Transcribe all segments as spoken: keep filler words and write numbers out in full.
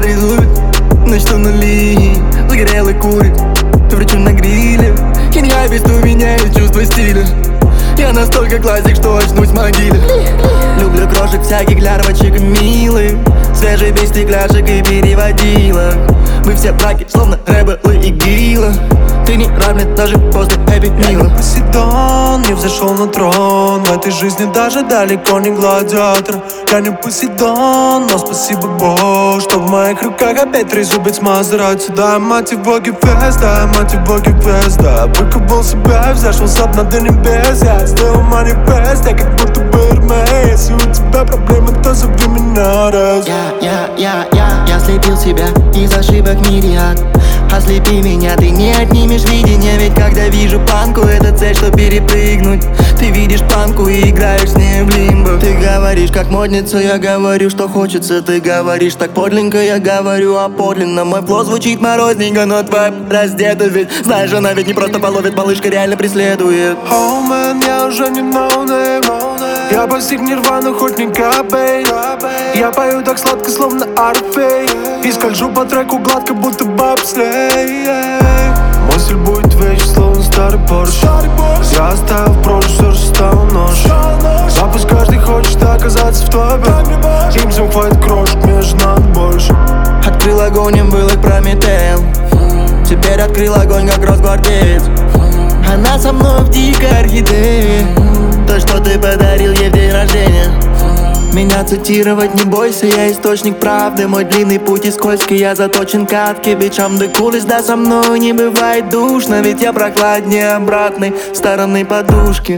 Старый зубит, но что нули, загорелый курит, причем на гриле. Хинья без ту меняет чувство стиля. Я настолько классик, что очнусь в могиле. Люблю крошек всяких лярвочек милых, свежий без стекляшек и переводила. Мы все браки, словно рэбелы и гила. Ты не равен даже после хэппи мила. Я не Посейдон, не взошел на трон. В этой жизни даже далеко не гладиатор. Я не Посейдон, но спасибо Богу, что в моих руках опять трезубец Мазерати. Да, мать его гипес, да, мать его гипес, да. Выкупал себя и взошел с дна до небес. Я сделал манифест, я как будто бы Эрмес. Если у тебя проблемы, то зови меня раз. Я, я, я, я, я слепил себя из ошибок мириад. Ослепи меня, ты не отнимешь видение. Ведь когда вижу панку, это цель, что перепрыгнуть. Ты видишь панку и играешь с ней в лимбо. Ты говоришь как модница, я говорю, что хочется. Ты говоришь так подлинно, я говорю о подлинном. Мой флоу звучит морозненько, но твой раздета. Ведь знаешь, она ведь не просто половит, малышка реально преследует. Oh man, я уже не no name. Я постиг нирвану, хоть не Кобейн. Я пою так сладко, словно Орфей. И скольжу по треку гладко, будто бобслей. Мой стиль будет вечен, словно старый Порш. Я оставил в прошлом все, что стало нож. Запуск каждый хочет оказаться в топе. Им всем хватит крошек, мне же надо больше. Открыл огонь, им был их Прометеем. Теперь открыл огонь, как Росгвардеец. Она со мной в дикой орхидее. То, что ты подарил ей в день рождения. Меня цитировать не бойся, я источник правды. Мой длинный путь и скользкий, я заточен к катке. Bitch, I'm the coolest, да со мной не бывает душно. Ведь я прохладнее обратной стороны подушки.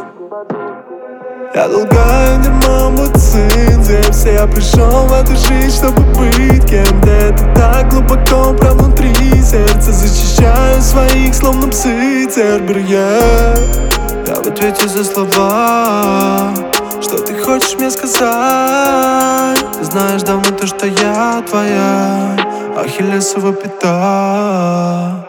Я долгаю дерьмом, будто сын Зевса. Я пришел в эту жизнь, чтобы быть кем-то. Это так глубоко, прям внутри сердца. Защищаю своих, словно псы Цербер, yeah. Я в ответе за слова, что ты хочешь мне сказать. Ты знаешь давно то, что я твоя Ахиллесова пята.